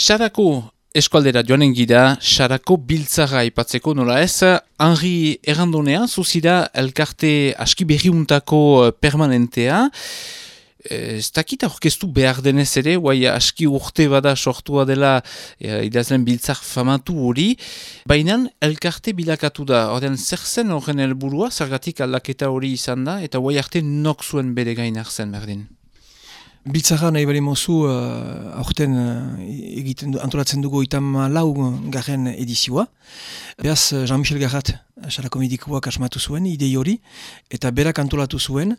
Sarako eskualdera joanen gira, Sarako biltzara aipatzeko nola ez, Henri Errandonea, zuzira elkarte aski berriuntako permanentea, ez dakit aurkeztu behar denez ere, guai aski urte bada sortua dela idazlen biltzar famatu hori, baina elkarte bilakatu da, ordean zer zen horren helburua, zergatik aldaketa hori izan da, eta guai arte nok zuen bere gain hartzen berdin. Biltzara nahi bere mozu aurten antolatzen dugu 34. edizioa. Beaz, Jean-Michel Garrat, Sarako medikuak asmatu zuen, idei hori, eta berak antolatu zuen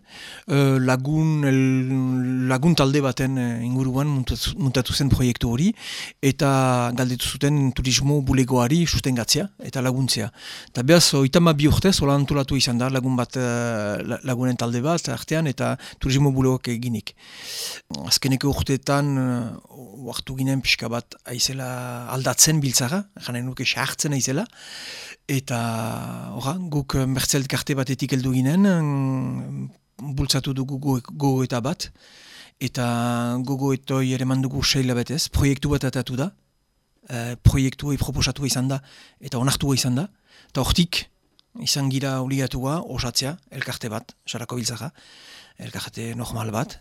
lagun talde baten inguruan muntatu zen proiektu hori, eta galdetu zuten turismo bulegoari sustengatzea eta laguntzea. Eta beaz, 32 urtez, hola antolatu izan da, lagunen talde bat artean, eta turismo bulegoak eginik. Azkeneko urteetan, hartu ginen pixka bat aizela aldatzen biltzara, janen nuke sartzen aizela, eta guk mertzelt karte batetik heldu ginen, bultzatu dugu gogoeta bat, eta gogoetoi ere mandugu 6 hilabetez, proiektu bat atatu da, proiektu proposatu izan da, eta onartua izan da, eta hortik izan gira obligatua osatzea, elkarte bat, Sarako biltzara, elkarte normal bat,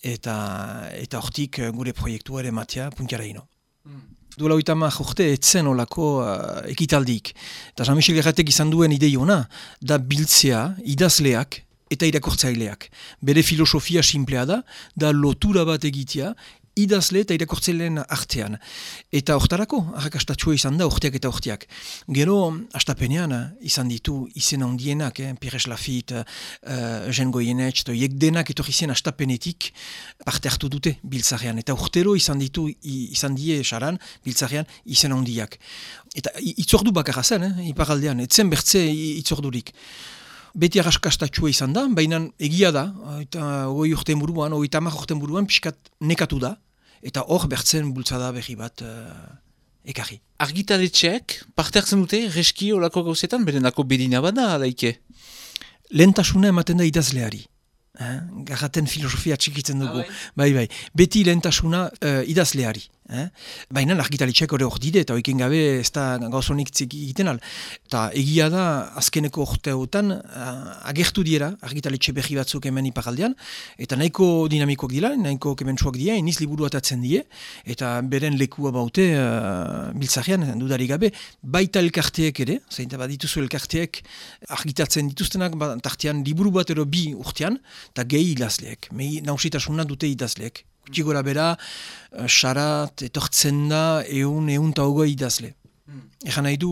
eta hortik gure proiektua ere matea puntiara ino. Duela 30 urte etzen olako ekitaldik. Eta Jean-Michel Garratek izan duen idei ona, da biltzea, idazleak eta irakortzaileak. Bere filosofia simplea da lotura bat egitea, idazle eta irakortzaileen artean. Eta hortarako, arrakastatua izan da, urteak eta urteak. Gero, astapenean, izan ditu izen handienak, Pires Lafitte, Jean Goyenetx, hiek denak etorri zen astapenetik parte hartu dute biltzarean. Eta urtero izan die saran biltzarean izen handiak. Eta itzordu bakarra zen, iparaldean, etzen bertze itzordurik. Beti arrakastatua izan da, baina egia da, eta 20 urte buruan, 30 urte buruan, pixkat nekatu da, eta hor bertzen bultzada berri bat ekarri. Argitaletxeak parte hartzen dute reski olako gauzetan, berenako bedina bada, alaike? Lehentasuna ematen da idazleari. Garraten filosofia txikitzen dugu. Bai. Beti lehentasuna idazleari. Baina argitaletxeak hor dide, eta oiken gabe ez da gauzonik egiten al. Eta egia da, azkeneko urteotan agertu diera argitaletxe berri batzuk hemen iparaldean, eta nahiko dinamikoak dira, nahiko kementsuak dira, iniz liburu atatzen die, eta beren lekua baute biltzarean, dudarik gabe, baita elkarteek ere, zainta bat dituzu elkarteek argitatzen dituztenak, tartean liburu bat ero 2 urtean, eta gehi idazleek, nausitasuna dute idazleek. Gora bera, sarat, etortzen da, eun ta hogei idazle. Egan nahi du,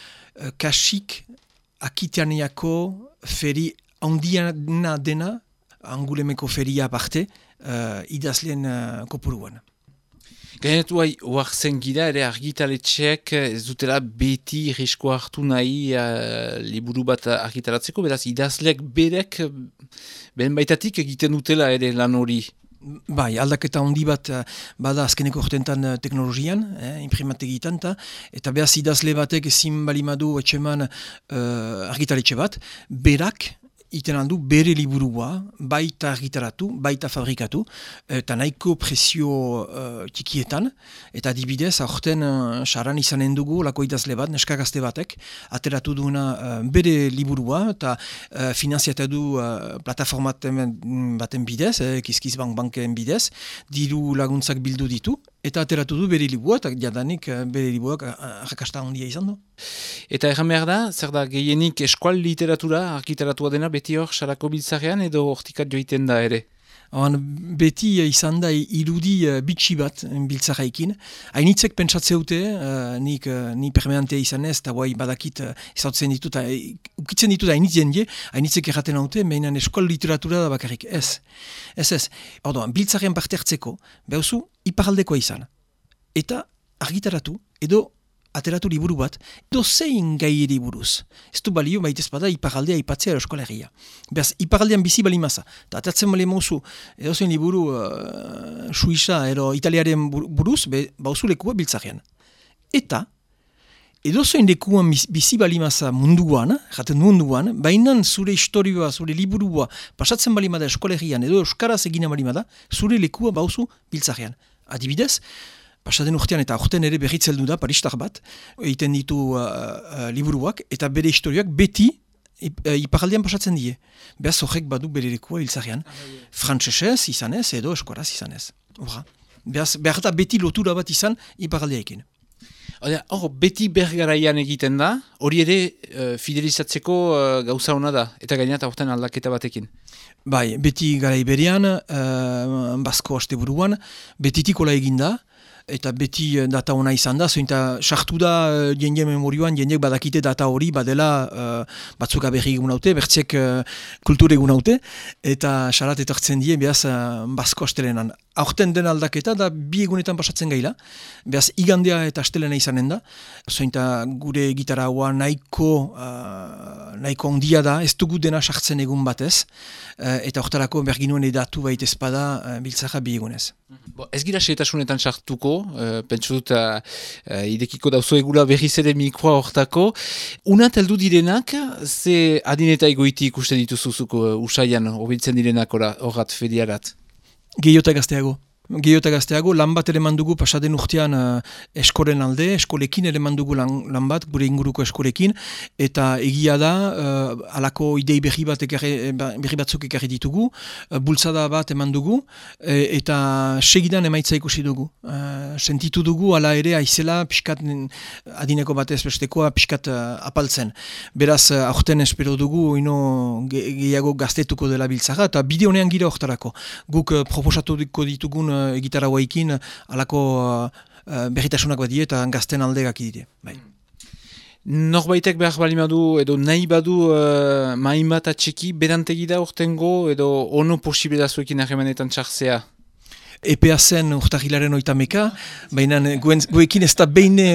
kasik Akitaniako feri handiena dena, Angulemeko feria aparte, idazleen kopuruan. Gainetu oartzen gira, ere argitaletxeak ez dutela beti risko hartu nahi liburu bat argitaratzeko, beraz idazleak berek, beren baitatik egiten dutela ere lan hori. Bai, aldaketa handi bat bada azkeneko urtentan teknologian, imprimategitan, eta behaz idazle batek ezin balimadu etxeman argitaletxe bat, berak iten handu bere liburua, baita argitaratu, baita fabrikatu, eta nahiko presio txikietan, eta adibidez, aurten saran izanen dugu, lako idazle bat, neskagazte batek, ateratu duena bere liburua, eta finanziatu plataforma baten bidez, Kizkizbanken bidez, diru laguntzak bildu ditu, eta ateratu du bere liburua, eta jadanik bere liburuak arrakasta handia izan du. Eta erran behar da, zer da gehienik eskual literatura argitaratua dena beti hor Sarako biltzarean edo hortikat joiten da ere? Beti izan da irudi bitxi bat biltzaraikin. Hainitzek pentsatzeute, ni permanentea izan ez, eta guai badakit izautzen ditut, ukitzen ditut hainitzen die, hainitzek erraten haute, mehinan eskual literatura da bakarrik. Ez. Ordoan, biltzarean parte hartzeko, behuzu, iparaldekoa izan. Eta argitaratu, edo ateratu liburu bat, edo zein gai buruz. Ez du balio, baitez bada, iparaldea ipatzea eroskolegia. Beaz, iparaldean bizi balimaza. Eta ateratzen bale mozu, edo zein liburu suiza, edo italiaren buruz, bauzu lekua biltzarean. Eta, edo zein lekuan bizi balimaza munduan, jaten munduan, bainan zure historioa, zure liburua, pasatzen balimada eskolegian, edo euskaraz egina balimada, zure lekua bauzu biltzarean. Adibidez, pasaden urtean eta aurten ere berritzeldu da Paristar bat, egiten ditu liburuak, eta bere historiak beti iparaldean pasatzen die. Beaz horrek badu bere lekua hiltzarrian. Frantsesez izanez edo eskoraz izanez. Beaz, behar eta beti lotura bat izan iparaldeaekin. Hor, beti bergaraian egiten da, hori ere fidelizatzeko gauza hona da, eta gainat aurten aldaketa batekin. Bai, beti garai berean, Basko asteburuan, betitik hola egin da, eta beti data ona izan da, zointa sartu da jende memorioan, jendeek badakite data hori badela batzuk aberri egun haute, bertzek kultur egun haute, eta sarat etortzen die, behaz Basko astelenan. Aurten den aldaketa da bi egunetan pasatzen gaila, behaz igandea eta astelena izanen da, zointa gure gitara haua nahiko ondia da, ez dugu dena sartzen egun batez, eta hortarako berginuen edatu baita ezpada biltzaka bi egunez. Ez gira setasunetan sartuko, pentsu dut idekiko dauzo egula berriz ere mikroa hortako. Unat heldu direnak, ze adin eta egoiti ikusten dituzuzuko usaian, obiltzen direnak horrat fediarat? Gehiota gazteago, lan bat ere mandugu pasaden urtean eskoren alde, eskolekin ere mandugu lan bat, gure inguruko eskolekin, eta egia da, alako idei berri batzuk ekarri ditugu, bultzada bat eman dugu, eta segidan emaitza ikusi dugu. Sentitu dugu, ala ere, aizela, pixkat adineko batez bestekoa, pixkat apaltzen. Beraz, aurten espero dugu, gehiago gaztetuko dela biltzara, eta bide honean gira hortarako. Guk proposatuko ditugun gitarra guaikin alako berritasunak badie eta gazten aldegak idire. Bai. Norbaitek behar bali badu edo nahi badu main bat atxeki berantegi da urtengo edo ono posible da zuekin harremanetan txartzea? EPA zen urtahilaren oitameka, baina guekin ez da beine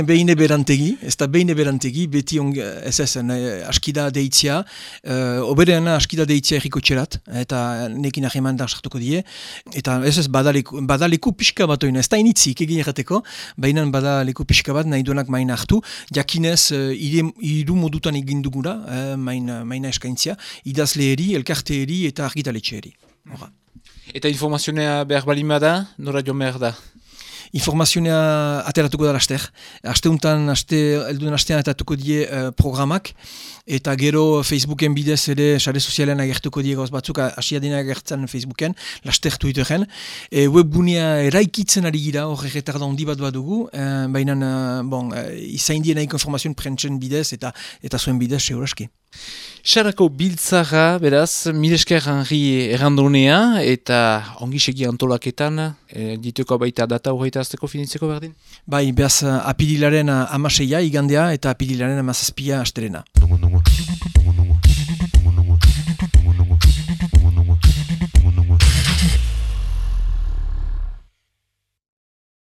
berantegi, beti askida deitzia, obereana askida deitzia erriko txerat, eta nekin ahemanda sartuko die, eta badaleku pixka bat oina, ez da initzik egin errateko, baina badaleku pixka bat nahi duenak maina hartu, jakinez hiru modutan egin dugura, maina eskaintzia, idazleeri, elkarteeri eta argitaletxeeri. Eta informazionea behar balin bada, nora joan behar da? Informazionea ateratuko da laster. Asteuntan, elduden astean ateratuko die programak, eta gero Facebooken bidez ere sare sozialean agertuko die gauz batzuk, asiadina agertzen Facebooken, laster Twitteren. Webbunea eraikitzen ari gira, hor erretarda handi bat badugu, baina izain die nahiko informazioen prentsen bidez eta zuen bidez seguraski. Sarako biltzara, beraz, milesker Henri errandonea, eta ongi segi antolaketan, dituko baita data horreita azteko finitzeko berdin? Bai, beraz, apililaren 16 igandea eta apililaren 17 astelena.